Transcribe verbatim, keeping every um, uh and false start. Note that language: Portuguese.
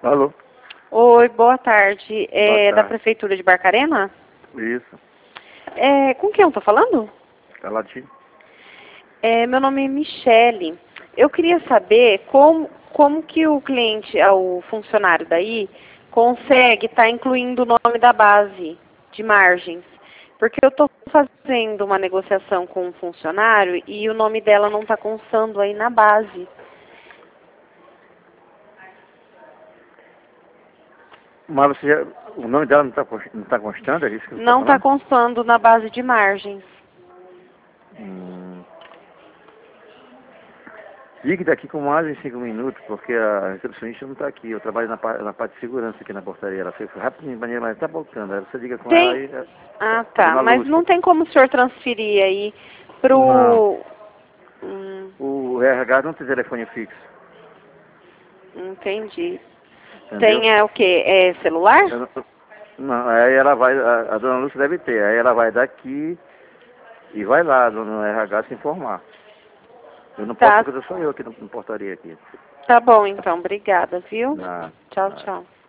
Alô? Oi, boa tarde. É Boa da tarde. Prefeitura de Barcarena? Isso. É, com quem eu tô falando? É latino. É, meu nome é Michele. Eu queria saber como, como que o cliente, ah, o funcionário daí, consegue estar incluindo o nome da base de margens. Porque eu estou fazendo uma negociação com um funcionário e o nome dela não está constando aí na base. Mas você já, o nome dela não está não tá constando, é isso que você está Não está falando? constando na base de margens. Hum. Ligue daqui com mais em cinco minutos, porque a recepcionista não está aqui. Eu trabalho na, par- na parte de segurança aqui na portaria. Ela foi rapidinho, mas ela está voltando. Aí você liga com ela Tem. aí, é, Ah, é tá. Dona Mas não Lúcia. tem como o senhor transferir aí Não. pro... Hum, O R H não tem telefone fixo, entendi. entendeu? Tem é, o quê? É celular? Eu não, não, aí ela vai, a, a Dona Lúcia deve ter. Aí ela vai daqui e vai lá no R H se informar. Eu não posso Tá. porque eu sou eu aqui na na portaria aqui. Tá bom, então. Obrigada, viu? Na, Tchau, na tchau.